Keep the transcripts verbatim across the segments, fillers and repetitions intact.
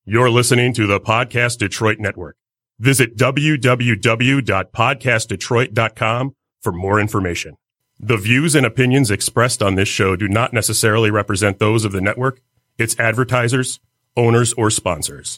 You're listening to the Podcast Detroit Network. Visit w w w dot podcast detroit dot com for more information. The views and opinions expressed on this show do not necessarily represent those of the network, its advertisers, owners, or sponsors.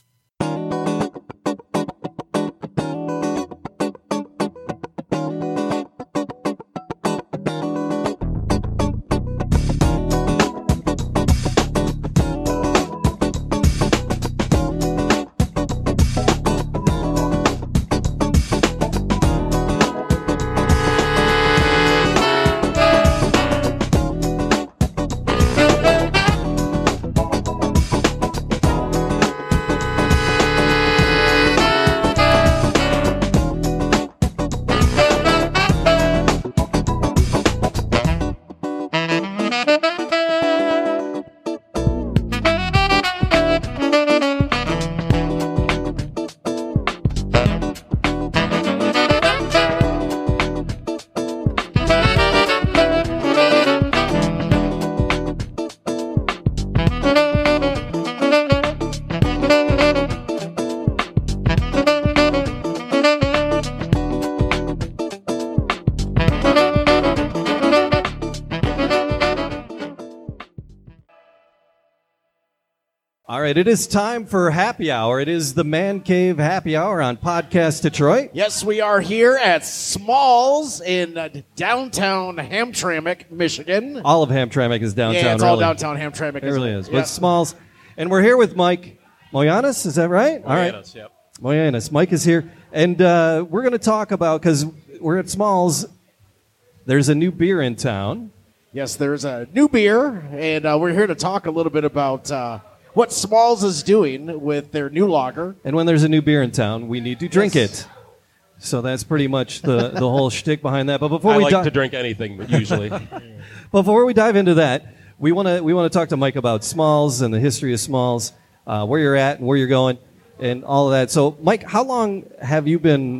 It is time for happy hour. It is the Man Cave Happy Hour on Podcast Detroit. Yes, we are here at Smalls in uh, downtown Hamtramck, Michigan. All of Hamtramck is downtown. Yeah, it's really. all downtown Hamtramck. It really is. Yeah. But Smalls, and we're here with Mike Moyanis. Is that right? Moyanis, all right. Yep. Moyanis. Mike is here, and uh, we're going to talk about, because we're at Smalls. There's a new beer in town. Yes, there's a new beer, and uh, we're here to talk a little bit about Uh, what Smalls is doing with their new lager. And when there's a new beer in town, we need to drink Yes. it. So that's pretty much the, the whole shtick behind that. But before I we like di- to drink anything, usually. before we dive into that, we want to we want to talk to Mike about Smalls and the history of Smalls, uh, where you're at and where you're going, and all of that. So, Mike, how long have you been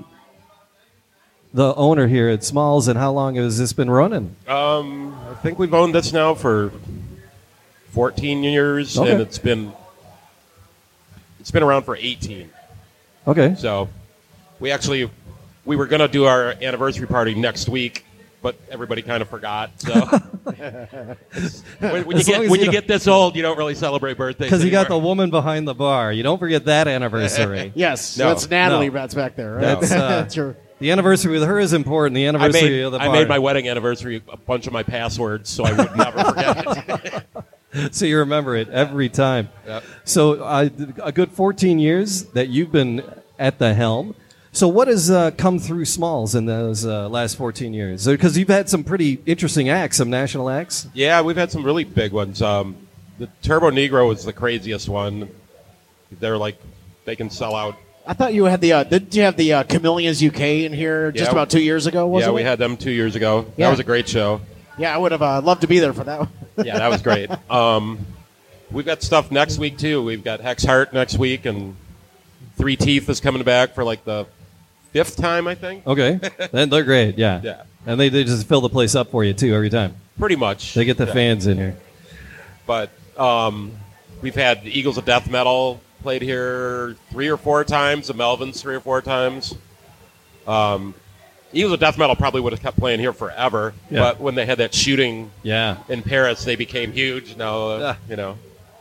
the owner here at Smalls, and how long has this been running? um, I think we've owned this now for fourteen years, Okay. and it's been it's been around for eighteen. Okay. So we actually we were going to do our anniversary party next week, but everybody kind of forgot. So It's- when, when you As long get as when you you don't- get this old, you don't really celebrate birthdays Because you got the anymore. woman behind the bar. You don't forget that anniversary. Yes, No. that's Natalie No. that's back there. Right? That's, uh, That's your- The anniversary with her is important. The I anniversary made, of the I bar. made my wedding anniversary a bunch of my passwords, so I would never forget it. So you remember it every time. Yep. So uh, a good fourteen years that you've been at the helm. So what has uh, come through Smalls in those uh, last fourteen years? Because you've had some pretty interesting acts, some national acts. Yeah, we've had some really big ones. Um, the Turbo Negro was the craziest one. They're like, they can sell out. I thought you had the. Uh, didn't you have the uh, Chameleons U K in here just Yeah. about two years ago? Wasn't Yeah, we it? had them two years ago. Yeah. That was a great show. Yeah, I would have uh, loved to be there for that one. Yeah, that was great. Um, we've got stuff next week, too. We've got Hex Heart next week, and Three Teeth is coming back for like the fifth time, I think. Okay. Then they're great, yeah. Yeah. And they, they just fill the place up for you, too, every time. Pretty much. They get the Yeah. fans in here. But um, we've had the Eagles of Death Metal played here three or four times, the Melvins three or four times. Um, Eagles of Death Metal probably would have kept playing here forever, Yeah. but when they had that shooting Yeah. in Paris, they became huge. Now, uh, Yeah. you know,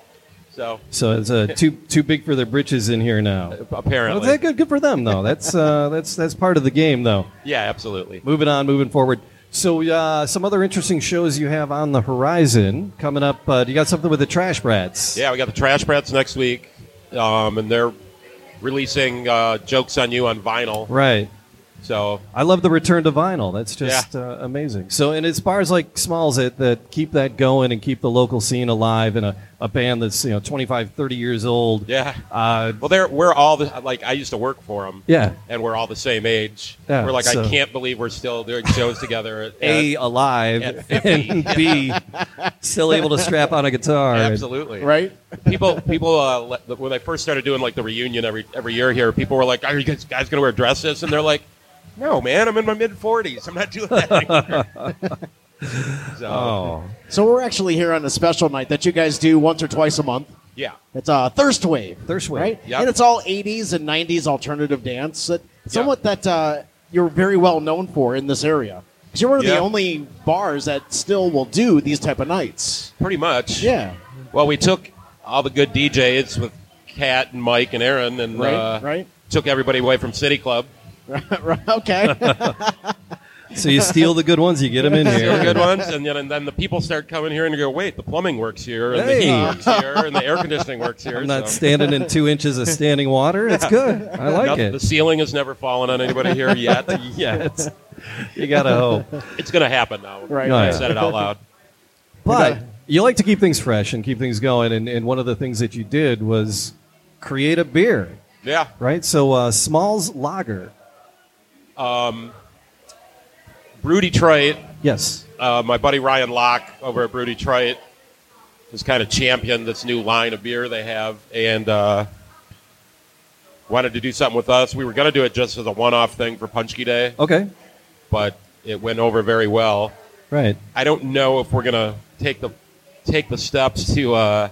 so So it's uh, too too big for their britches in here now. apparently, Well, that's good, good for them, though. That's uh, that's that's part of the game, though. yeah, absolutely. Moving on, moving forward. So, uh, some other interesting shows you have on the horizon coming up. Uh, you got something with the Trash Brats? Yeah, we got the Trash Brats next week, um, and they're releasing uh, Jokes on You on vinyl. Right. So I love the return to vinyl. That's just uh, amazing. So, and as far as like Smalls that, that keep that going and keep the local scene alive, and a, a band that's you know twenty-five, thirty years old. yeah, Uh, well, they're we're all the, like I used to work for them. yeah. And we're all the same age. Yeah, we're like, so- I can't believe we're still doing shows together. At, A, at- alive, at fifty. and B, still able to strap on a guitar. absolutely. Right? People, people, uh, le- when I first started doing like the reunion every every year here, people were like, "Are you guys, guys going to wear dresses?" And they're like, "No, man, I'm in my mid forties. I'm not doing that anymore." So, Oh. So we're actually here on a special night that you guys do once or twice a month. Yeah. It's a uh, Thirst Wave. Thirst Wave. Right? Yep. And it's all eighties and nineties alternative dance. That, somewhat that uh, you're very well known for in this area. Because you're one of Yeah. the only bars that still will do these type of nights. Pretty much. Yeah. Well, we took all the good D Js with Kat and Mike and Aaron and Right, uh, right. took everybody away from City Club. Right, okay. So you steal the good ones, you get them in The here. good ones, and then and then the people start coming here and they go, wait, the plumbing works here, and Hey. the heat works here, and the air conditioning works here. I'm not so. standing in two inches of standing water. It's good. I like Nothing- it. The ceiling has never fallen on anybody here yet. Yeah, it's, you gotta hope. It's going to happen now. Right. Oh, I yeah. said it out loud. But you like to keep things fresh and keep things going, and, and one of the things that you did was create a beer, Yeah. right? So uh, Smalls Lager. Brew Detroit, Yes. uh, my buddy Ryan Locke over at Brew Detroit has kind of championed this new line of beer they have, and uh, wanted to do something with us. We were going to do it just as a one-off thing for Punchki Day, Okay. but it went over very well. Right. I don't know if we're going to take the take the steps to uh,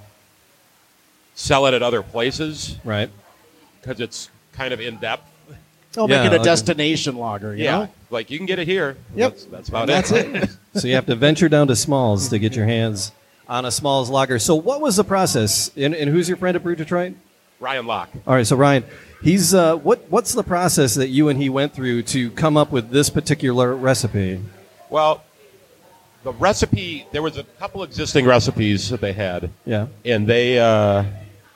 sell it at other places Right. because it's kind of in depth. I'll Yeah, make it a okay. destination lager, you Yeah, know? like you can get it here. Yep. That's, that's about That's it. it. So you have to venture down to Smalls to get your hands on a Smalls Lager. So what was the process? And, and who's your friend at Brew Detroit? Ryan Locke. All right, so Ryan, he's uh, what? What's the process that you and he went through to come up with this particular recipe? Well, the recipe, there was a couple existing recipes that they had, Yeah. and they, uh,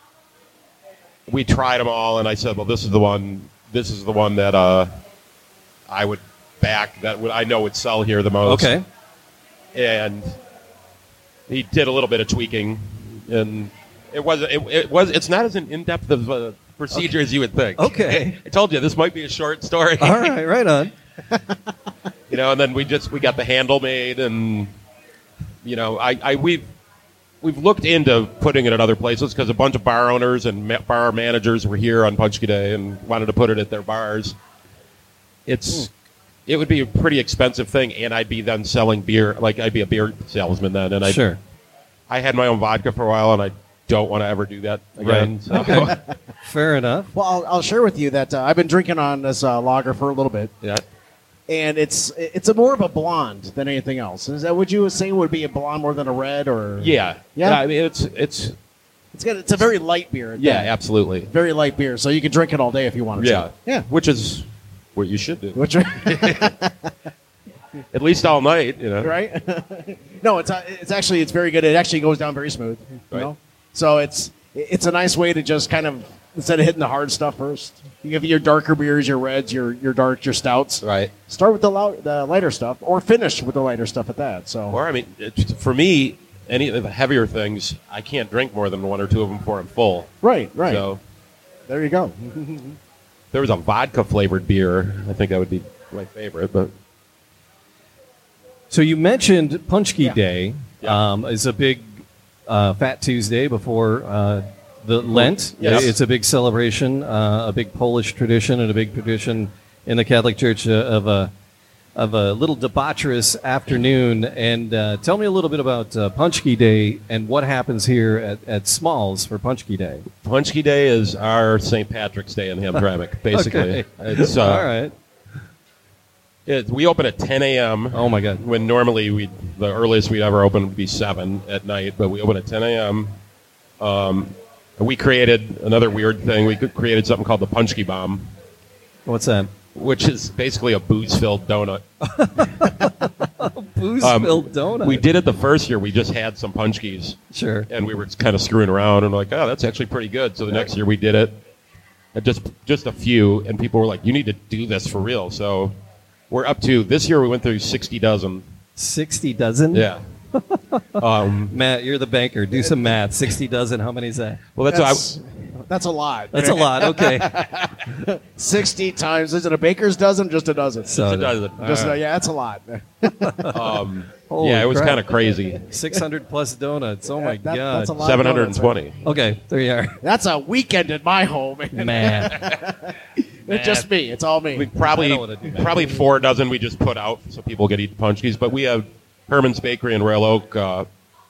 we tried them all, and I said, well, this is the one, this is the one that uh, I would back, that would, I know would sell here the most. Okay. And he did a little bit of tweaking, and it was, it, it was, it's not as an in-depth of a procedure as you would think. Okay. I told you, this might be a short story. All right, right on. You know, and then we just we got the handle made, and you know, I, I we've we've looked into putting it at other places because a bunch of bar owners and ma- bar managers were here on Punchki Day and wanted to put it at their bars. It's it would be a pretty expensive thing, and I'd be then selling beer, like I'd be a beer salesman then, and I Sure. I had my own vodka for a while, and I don't want to ever do that again. Right. So, Okay. Fair enough. Well, I'll, I'll share with you that uh, I've been drinking on this uh, lager for a little bit, yeah. and it's it's a more of a blonde than anything else. Is that what you were saying would be a blonde more than a red, or Yeah, Yeah? I mean, it's it's It's got it's a very light beer. at yeah, that. absolutely. very light beer, so you can drink it all day if you wanted Yeah, to. Yeah, which is what you should do. which At least all night, you know. right? No, it's uh, it's actually it's very good. It actually goes down very smooth. You Right. know, so it's it's a nice way to just kind of instead of hitting the hard stuff first. You have your darker beers, your reds, your your darks, your stouts. Right. Start with the lou- the lighter stuff, or finish with the lighter stuff at that. So Or I mean, it, for me, any of the heavier things, I can't drink more than one or two of them before I'm full. right, right. So There you go. if there was a vodka flavored beer, I think that would be my favorite. But So you mentioned Punchki Yeah. Day Yeah. um, is a big uh, Fat Tuesday before uh, the Lent. Yes. It's a big celebration, uh, a big Polish tradition, and a big tradition in the Catholic Church uh, of a of a little debaucherous afternoon. And uh, tell me a little bit about uh, Punchki Day and what happens here at, at Smalls for Punchki Day. Punchki Day is our Saint Patrick's Day in Hamtramck, basically. Okay. It's, uh, All right. it, we open at ten a.m. Oh my God. when normally we the earliest we'd ever open would be seven at night, but we open at ten a.m. Um, we created another weird thing. We created something called the Punchki Bomb, What's that? which is basically a booze-filled donut. Booze-filled Um, donut. We did it the first year. We just had some Punchkis, Sure. and we were kind of screwing around, and we're like, oh, that's actually pretty good. So the next year we did it, and just just a few, and people were like, you need to do this for real. So we're up to this year. We went through sixty dozen. sixty dozen? Yeah. um, Matt, you're the banker. Do some math. sixty dozen. How many is that? well, that's, That's, that's a lot. That's a lot. Okay. Sixty times. Is it a baker's dozen? Just a dozen. So a dozen. Just All a, right. yeah, that's a lot. Um, Holy yeah, it was crap. kind of crazy. six hundred plus donuts. Oh my That- God. that's a lot. Seven hundred and twenty. Okay, there you are. That's a weekend at my home. Man. It's just me. It's all me. We probably I don't wanna do that. probably four dozen we just put out so people could eat Punchkis. But we have Herman's Bakery in Royal Oak. Uh,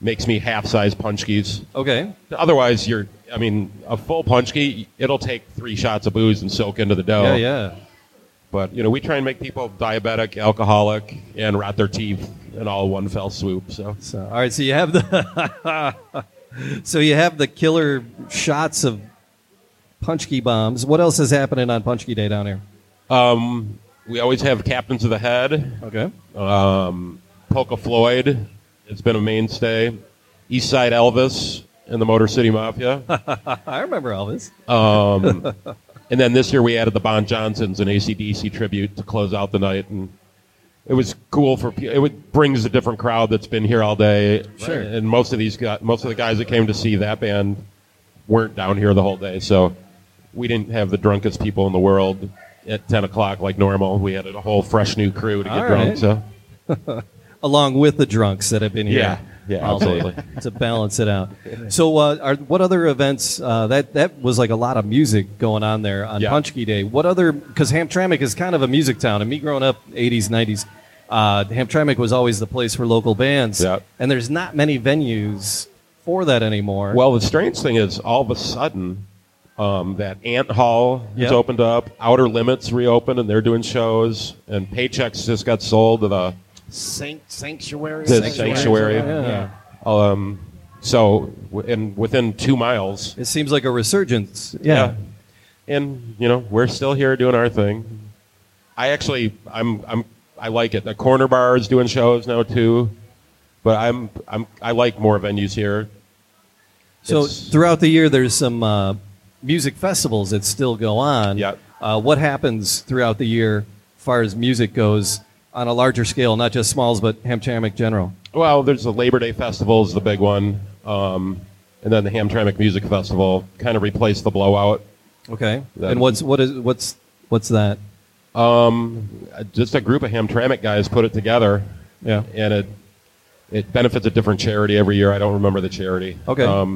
makes me half-size punchkis. Okay. Otherwise, you're, I mean, a full punchki, it'll take three shots of booze and soak into the dough. Yeah, yeah. But, you know, we try and make people diabetic, alcoholic, and rot their teeth in all one fell swoop. So, So, all right. So you have the so you have the killer shots of punchki bombs. What else is happening on Punchki Day down here? um, we always have Captains of the Head, Okay. um, Polka Floyd. It's been a mainstay. East Side Elvis and the Motor City Mafia. I remember Elvis. Um, and then this year we added the Bon Johnsons and A C D C tribute to close out the night, and it was cool for pe- it would, brings a different crowd that's been here all day. Sure. And most of these guys, most of the guys that came to see that band weren't down here the whole day, so we didn't have the drunkest people in the world at ten o'clock like normal. We had a whole fresh new crew to get All drunk. right. So Along with the drunks that have been here. Yeah, yeah, all day absolutely. to balance it out. So, uh, are, what other events? Uh, that that was like a lot of music going on there on Yeah. Punchki Day. What other? Because Hamtramck is kind of a music town, and me growing up, eighties, nineties, uh, Hamtramck was always the place for local bands. Yeah. And there's not many venues for that anymore. Well, the strange thing is, all of a sudden, um, that Ant Hall has Yep. opened up. Outer Limits reopened, and they're doing shows. And Paychecks just got sold to the Sanct- sanctuary. The Sanctuary. Yeah. um. So, w- and within two miles, It seems like a resurgence. Yeah. and you know we're still here doing our thing. I actually, I'm, I'm, I like it. The Corner Bar is doing shows now too, but I'm, I'm, I like more venues here. So It's- throughout the year, there's some uh, music festivals that still go on. Yeah. Uh, what happens throughout the year, as far as music goes, on a larger scale, not just Smalls, but Hamtramck General? Well, there's the Labor Day Festival is the big one, um, and then the Hamtramck Music Festival kind of replaced the Blowout. Okay. Then- and what's what is what's what's that? Um, just a group of Hamtramck guys put it together, Yeah. and it it benefits a different charity every year. I don't remember the charity. Okay. Um,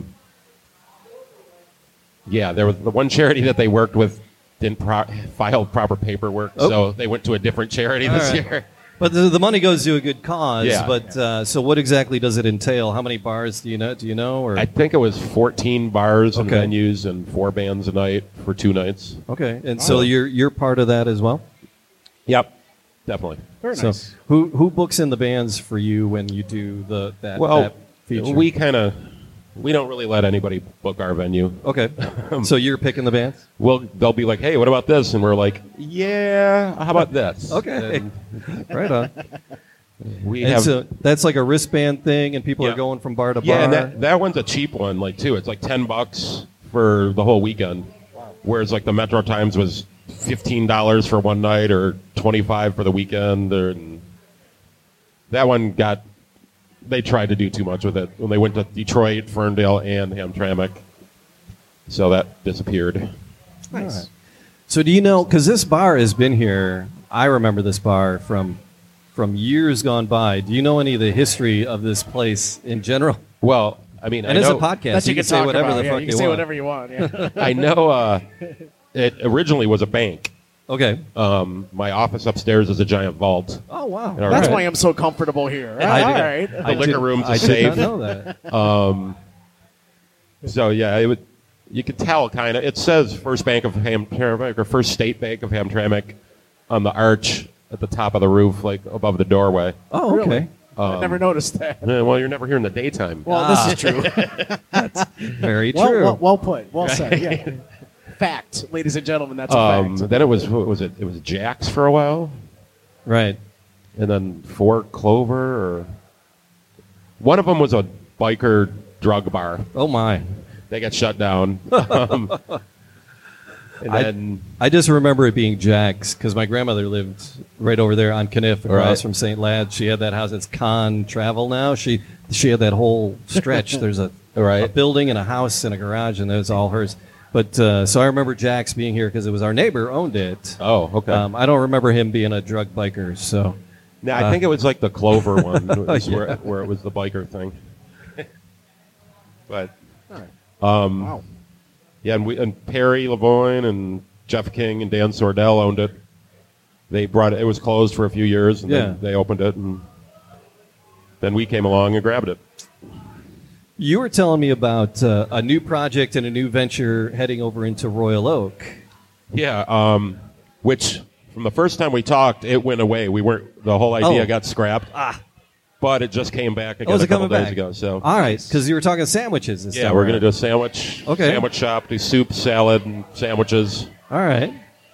yeah, there was the one charity that they worked with didn't pro- file proper paperwork, Oh. so they went to a different charity All this right. year. But the, the money goes to a good cause. Yeah. But uh, so what exactly does it entail? How many bars do you know? Do you know? Or I think it was fourteen bars and Okay. venues and four bands a night for two nights. okay. And so you're you're part of that as well. Yep, definitely. Very So nice. who who books in the bands for you when you do the that, Well, that feature? we kind of we don't really let anybody book our venue. Okay. So you're picking the bands? Well, they'll be like, "Hey, what about this?" And we're like, "Yeah, how about this?" Okay. And Right on. we And have so that's like a wristband thing, and people Yeah. are going from bar to yeah, bar. and that that one's a cheap one, like too. It's like ten bucks for the whole weekend, whereas like the Metro Times was fifteen dollars for one night or twenty five for the weekend. Or, and that one got. They tried to do too much with it when they went to Detroit, Ferndale, and Hamtramck, so that disappeared. Nice. So do you know? Because this bar has been here. I remember this bar from from years gone by. Do you know any of the history of this place in general? Well, I mean, And I it's a know, podcast. That you, you can can say talk whatever about. the Yeah, fuck you you can say want. whatever you want. Yeah. I know. Uh, it originally was a bank. Okay. Um, my office upstairs is a giant vault. Oh wow. All That's right. why I'm so comfortable here. I All did- right. The I liquor did- room's a I safe. did not know that. Um, so yeah, it would. You could tell kind of. It says First Bank of Hamtramck or First State Bank of Hamtramck on the arch at the top of the roof, like above the doorway. Oh okay. Really? I never noticed that. Eh, well, you're never here in the daytime. Well, Ah. this is true. Very well, true. well, well put. Well said. Yeah. Fact, ladies and gentlemen. That's a Um, fact. then it was what was it? It was Jack's for a while, right. and then Four Clover, or one of them was a biker drug bar. Oh my. They got shut down. um, and I- then I just remember it being Jack's because my grandmother lived right over there on Caniff across Right. from Saint Lads. She had that house. It's Con Travel now. She she had that whole stretch. There's a, Right. a building and a house and a garage, and it was all hers. But uh, so I remember Jack's being here because it was our neighbor owned it. oh, okay. Um, I don't remember him being a drug biker. So No, I Uh, think it was like the Clover one, was Yeah. where, where it was the biker thing. But Um, wow. yeah, and we and Perry Lavoine and Jeff King and Dan Sordell owned it. They brought it. It was closed for a few years, and Yeah. then they opened it, and then we came along and grabbed it. You were telling me about uh, a new project and a new venture heading over into Royal Oak. Yeah, um, which from the first time we talked, it went away. We weren't. The whole idea Oh. got scrapped. Ah. But it just came back again Oh, is a it couple coming days back? ago. So All right, because you were talking sandwiches this yeah, time we're around. gonna do a sandwich Okay. sandwich shop, do soup, salad, and sandwiches. All right.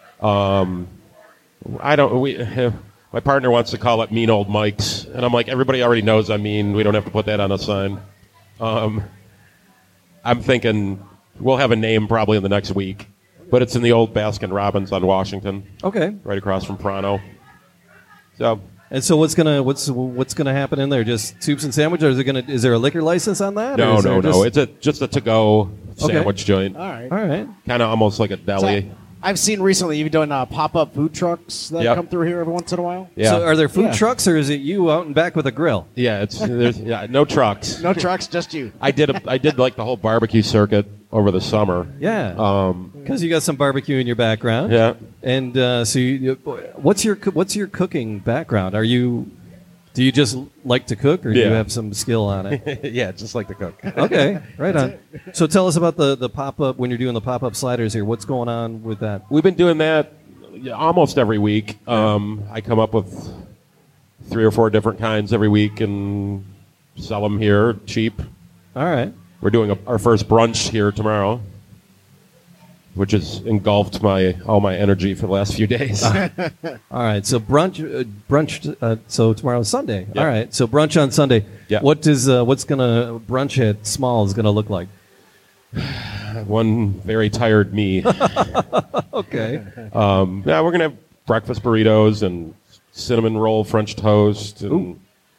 I don't. We my partner wants to call it Mean Old Mike's, and I'm like, everybody already knows I'm mean. We don't have to put that on a sign. Um, I'm thinking we'll have a name probably in the next week, but it's in the old Baskin Robbins on Washington, Okay. right across from Prano. So And so what's gonna what's what's gonna happen in there? Just soups and sandwiches, or is it gonna is there a liquor license on that? or no, is no, there no. just- It's a just a to-go Okay. sandwich joint, All right. all right. kind of almost like a So, deli. I've seen recently you've done uh, pop-up food trucks that Yep. come through here every once in a while. Yeah, So are there food Yeah. trucks, or is it you out and back with a grill? yeah. It's there's yeah, no trucks. No trucks, just you. I did a, I did like the whole barbecue circuit over the summer. Yeah. Um, Because you got some barbecue in your background. yeah. And uh, so, you, you- what's your coo- what's your cooking background? Are you do you just like to cook, or do you Yeah. have some skill on it? yeah, just like to cook. Okay, right on. So tell us about the the pop up when you're doing the pop up sliders here. What's going on with that? We've been doing that yeah, almost every week. Um, I come up with three or four different kinds every week and sell them here cheap. All right. We're doing a, our first brunch here tomorrow, which has engulfed my all my energy for the last few days. All right. So brunch uh, brunch. Uh, so tomorrow's Sunday. Yeah. All right. So brunch on Sunday. Yeah. What is uh, what's gonna brunch at Smalls gonna look like? One very tired me. Okay. Um, yeah, we're gonna have breakfast burritos and cinnamon roll French toast and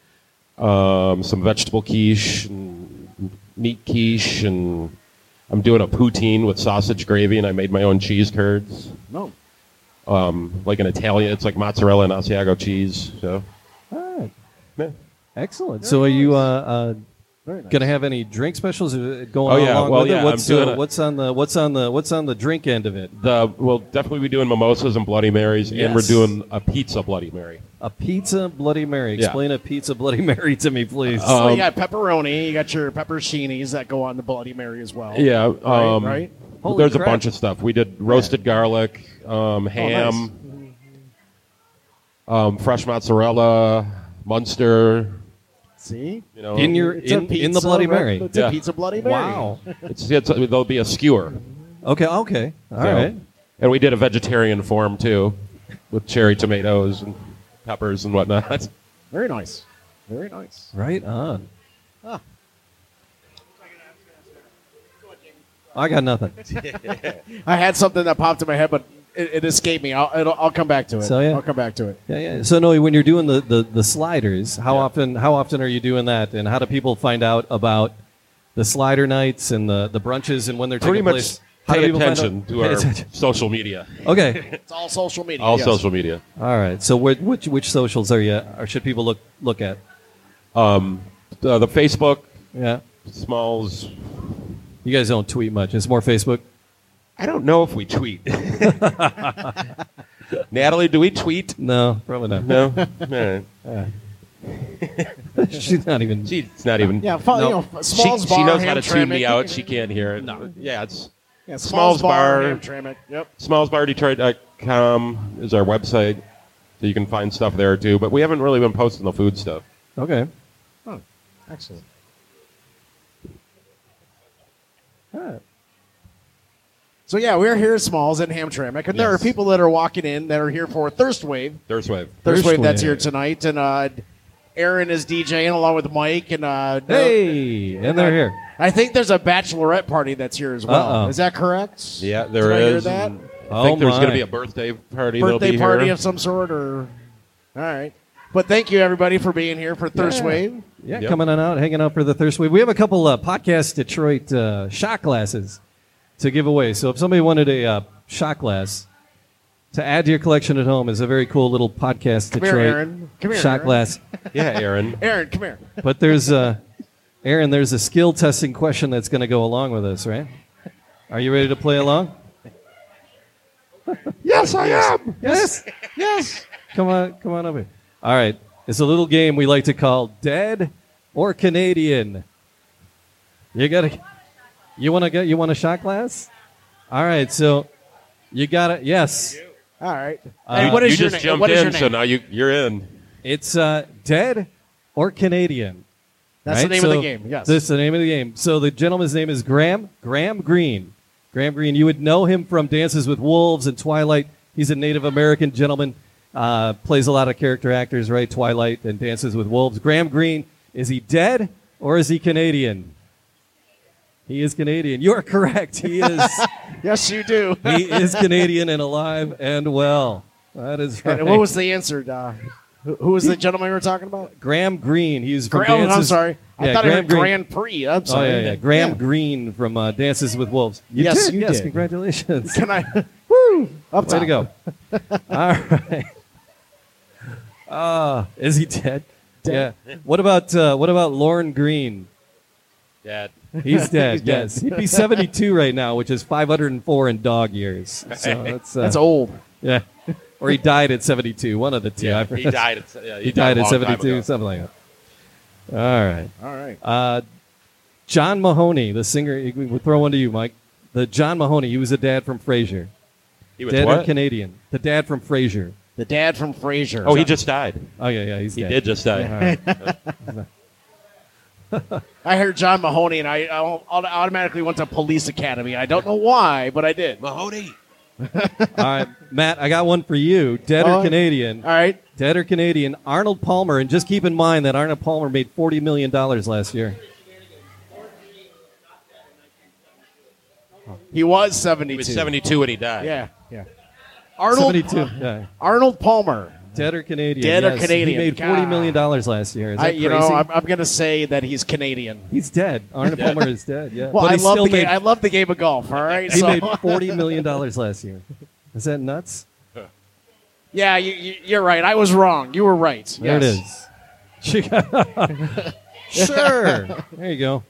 um, some vegetable quiche and meat quiche, and I'm doing a poutine with sausage gravy, and I made my own cheese curds, No. um, like an Italian. It's like mozzarella and Asiago cheese. So All right. yeah. Excellent. So are you uh, uh, Very nice. gonna have any drink specials uh, going Oh, on yeah. along Well, with yeah, it? I'm What's doing uh, a- what's on the what's on the what's on the drink end of it? The we'll definitely be doing mimosas and Bloody Marys, and we're Yes. doing a pizza Bloody Mary. A pizza Bloody Mary. Yeah. Explain a pizza Bloody Mary to me, please. So Um, you got pepperoni, you got your pepperoncinis that go on the Bloody Mary as well. Yeah, Right, um, right? Holy there's crap. a bunch of stuff. We did roasted garlic, um, ham, um, fresh mozzarella, Munster. See? You know, In your It's a in, in the pizza, Bloody right? Mary. It's Yeah. a pizza Bloody Mary. Wow. it's, it's there'll be a skewer. Okay. Okay. All So- right. And we did a vegetarian form too, with cherry tomatoes and peppers and whatnot. Very nice. Very nice. Right on. Ah. I got nothing. I had something that popped in my head, but it, it escaped me. I'll, it'll, I'll come back to it. So, yeah. I'll come back to it. Yeah, yeah. So no, when you're doing the, the, the sliders, how Yeah. often how often are you doing that, and how do people find out about the slider nights and the, the brunches and when they're Pretty taking much place? How do pay people find attention out? to Pay our attention. social media. Okay. It's all social media. All yes. social media. All right. So where, which which socials are you or should people look look at? Um, the, the Facebook, Yeah. Smalls. You guys don't tweet much. It's more Facebook. I don't know if we tweet. Natalie, do we tweet? No, probably not. No. All right. She's not even. She's not even. Yeah, fo- No. you know, She, Smalls she Bar, knows how to tune me Hamtramck. out. She can't hear it. No. Yeah, it's Yeah, Smalls Bar. Hamtramck. Yep. smallsbar detroit dot com is our website, so you can find stuff there too. But we haven't really been posting the food stuff. Okay. Oh, excellent. All right. So yeah, we're here at Smalls in Hamtramck, and there are Yes. people that are walking in that are here for Thirst Wave. Thirst Wave. Thirst Thirst Wave that's Wave. here tonight, and uh, Aaron is DJing along with Mike, and uh, Hey, and they're here. I think there's a bachelorette party that's here as well. Uh-oh. Is that correct? Yeah, there Did I hear is. that? and I Oh, think there's my. going to be a birthday party. that'll Birthday be party here. of some sort, or all right. But thank you everybody for being here for Thirst Yeah. Wave. Yeah, Yep. coming on out, hanging out for the Thirst Wave. We have a couple uh, Podcast Detroit uh, shot glasses to give away. So if somebody wanted a uh, shot glass to add to your collection at home, is a very cool little Podcast Come here, Detroit Aaron. Come here, shot Aaron. glass. Yeah, Aaron. Aaron, come here. But there's uh, Aaron, there's a skill testing question that's going to go along with this, right? Are you ready to play along? Yes, I am. Yes. Yes. Come on, come on over. All right. It's a little game we like to call Dead or Canadian. You gotta. You want to get? You want a shot glass? All right. So you got it. Yes. All right. Uh, And what you is your just name? jumped What is in, your so name? now you, you're in. It's uh, dead or Canadian. That's the right? name of the So game. Yes. This is the name of the game. So the gentleman's name is Graham Graham Greene. Graham Greene. You would know him from Dances with Wolves and Twilight. He's a Native American gentleman. Uh, plays a lot of character actors, right? Twilight and Dances with Wolves. Graham Greene. Is he dead or is he Canadian? He is Canadian. You are correct. He is. Yes, you do. He is Canadian and alive and well. That is right. And what was the answer? Uh, who, who was the gentleman we were talking about? Graham Greene? He's from Gra- oh, I'm Dances. sorry. I Yeah, thought Graham it was Greene. Grand Prix. I'm Oh sorry. yeah, yeah. Graham Yeah. Greene from uh, Dances with Wolves. You Yes, did. you yes, did. congratulations. Can I? Woo! Up Way top. to go. All right. Uh, is he dead? Dead. Yeah. What about uh, what about Lorne Green? Dad. He's dead. He's dead. Yes, he'd be seventy-two right now, which is five hundred four in dog years. So that's uh, That's old. Yeah. Or he died at seventy-two. One of the two. I Yeah, he forget. died at, yeah, He died a at long time seventy-two, ago. something like that. All right. All right. Uh, John Mahoney, the singer. We'll throw one to you, Mike. The John Mahoney. He was a dad from Frasier. He was Dead what? or Canadian? The dad from Frasier. The dad from Frasier. Oh, he just died. Oh yeah, yeah, he's He dead. did just die. All right. I heard John Mahoney, and I, I automatically went to Police Academy. I don't know why, but I did. All Mahoney. All right, Matt, I got one for you. Dead Oh. or Canadian? right. Dead or Canadian? Arnold Palmer, and just keep in mind that Arnold Palmer made forty million dollars last year. He was He seventy-two. was seventy-two when he died. Yeah. Yeah. Arnold. seventy-two. Yeah. Arnold Palmer. Dead or Canadian? Dead or yes. Canadian. He made forty million dollars last year. Is that I, you crazy? know, I'm, I'm going to say that he's Canadian. He's dead. Arnold Palmer is dead. Yeah. Well, but I he love still the game. made, I love the game of golf. All right. he So- made forty million dollars last year. Is that nuts? yeah, you, you, you're right. I was wrong. You were right. There Yes. it is. Sure. There you go.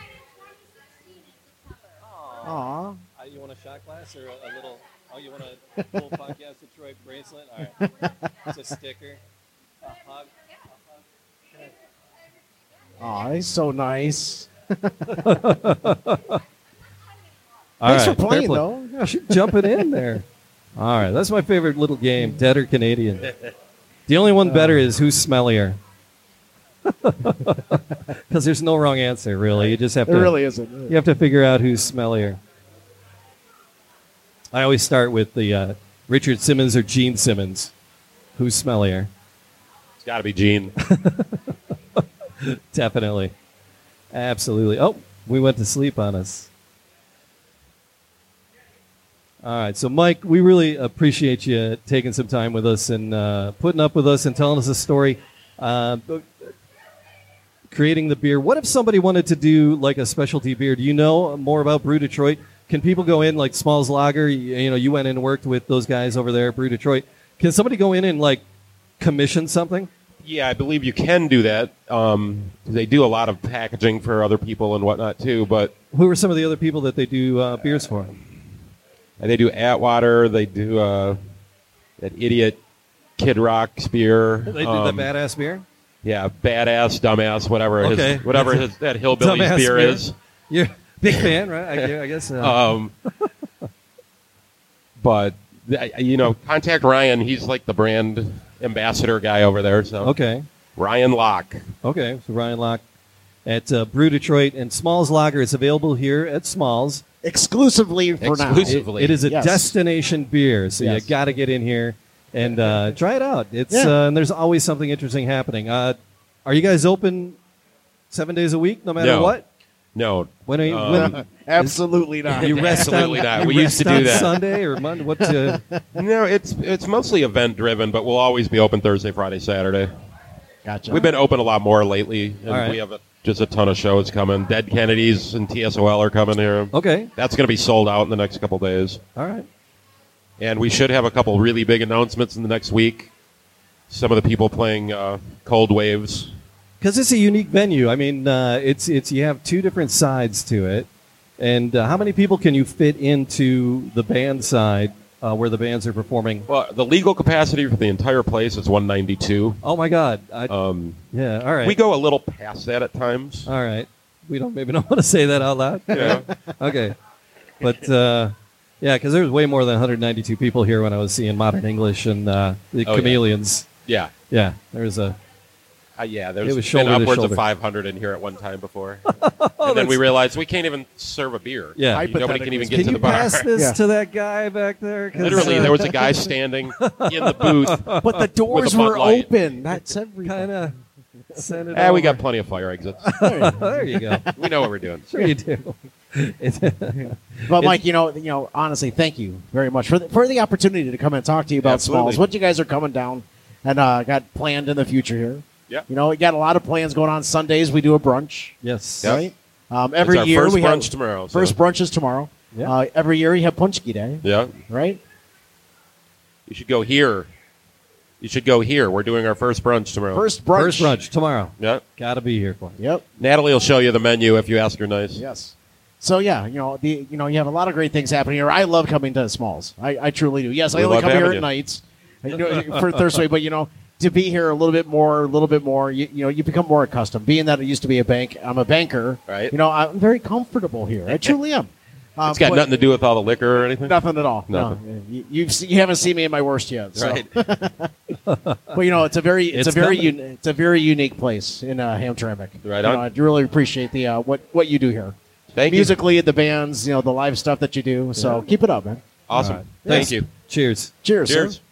Aw. Uh, you want a shot glass or a, a little? Oh, you want a full podcast Detroit bracelet? All right, it's a sticker. A hug. Aw, he's so nice. All Thanks for right, playing, fair play. though. Gosh, you're jumping in there. All right, that's my favorite little game. Dead or Canadian? The only one better is who's smellier. Because there's no wrong answer, really. You just have There to. really isn't. You have to figure out who's smellier. I always start with the uh, Richard Simmons or Gene Simmons. Who's smellier? It's got to be Gene. Definitely. Absolutely. Oh, we went to sleep on us. All right. So, Mike, we really appreciate you taking some time with us and uh, putting up with us and telling us a story. Uh, creating the beer. What if somebody wanted to do like a specialty beer? Do you know more about Brew Detroit? Can people go in like Smalls Lager? You, you know, you went in and worked with those guys over there at Brew Detroit. Can somebody go in and like commission something? Yeah, I believe you can do that. Um, they do a lot of packaging for other people and whatnot too. But Who are some of the other people that they do uh, beers for? they do Atwater. They do uh, that idiot Kid Rock's beer. They do um, the badass beer. Yeah, badass, dumbass, whatever Okay. his, whatever his, that hillbilly's Dumbass beer beer. is. You're a big fan, right? I, gu- I guess. Uh, Um, but th- you know, contact Ryan. He's like the brand ambassador guy over there. So okay. Ryan Locke. Okay. So Ryan Locke at uh, Brew Detroit and Smalls Lager is available here at Smalls. Exclusively for Exclusive. now. It, Exclusively. it is a Yes. destination beer, so Yes. you got to get in here and uh, try it out. It's Yeah. uh, and there's always something interesting happening. Uh, are you guys open seven days a week, no matter No. what? No, When are you? Um, when, Absolutely not. you rest Absolutely on, not. you We used rest to do on that. Sunday or Monday. What? Uh, no. It's it's mostly event driven, but we'll always be open Thursday, Friday, Saturday. Gotcha. We've been open a lot more lately, and All right. we have a, just a ton of shows coming. Dead Kennedys and T S O L are coming here. okay. That's going to be sold out in the next couple days. All right. And we should have a couple really big announcements in the next week. Some of the people playing uh, Cold Waves. Because it's a unique venue. I mean, uh, it's it's you have two different sides to it, and uh, how many people can you fit into the band side uh, where the bands are performing? Well, the legal capacity for the entire place is one ninety-two. Oh my God! I, Um, yeah. All right. we go a little past that at times. All right. we don't maybe don't want to say that out loud. Yeah. Okay, but uh, yeah, because there was way more than one hundred ninety-two people here when I was seeing Modern English and uh, the Oh, yeah. Chameleons. Yeah. Yeah, there was a. Uh, yeah, It there's was been shoulder to upwards shoulder. of five hundred in here at one time before. and then we realized we can't even serve a beer. Yeah. Nobody can even get Can to you the bar. pass this Yeah. to that guy back there? 'Cause, Literally, uh, there was a guy standing in the booth. But the doors Bud were Light. open. That's everything. kind of send it. Ah, we over. got plenty of fire exits. there you go. We know what we're doing. Sure you do. It- But Mike, you know, you know, honestly, thank you very much for the, for the opportunity to come and talk to you about Absolutely. Smalls. What you guys are coming down and uh, got planned in the future here. Yeah. You know, we got a lot of plans going on. Sundays we do a brunch, yes. Yep. right? Um, every It's our year first we brunch have tomorrow. so- first brunch is tomorrow. Yeah. Uh, every year you have Punchki Day, Yeah. right? You should go here. You should go here. We're doing our first brunch tomorrow. First brunch. First brunch tomorrow. Yeah. Got to be here for it. Yep. Natalie will show you the menu if you ask her nice. Yes. So yeah, you know the you know you have a lot of great things happening here. I love coming to Smalls. I, I truly do. Yes, I We only love come here having at you. nights you know, for Thursday, but you know to be here a little bit more, a little bit more. You, you know, you become more accustomed. Being that it used to be a bank, I'm a banker. Right. You know, I'm very comfortable here. I truly am. Um, It's got but nothing to do with all the liquor or anything. nothing at all. Nothing. No, you, you've se- you haven't seen me at my worst yet. So. Right. But you know, it's a very it's, It's a very coming. un- it's a very unique place in uh, Hamtramck. Right You on. know, I really appreciate the uh, what what you do here. Thank you. Musically, the bands, you know, the live stuff that you do. So keep it up, man. Awesome. All right. Thank Yes. you. Cheers. Cheers. sir. Cheers.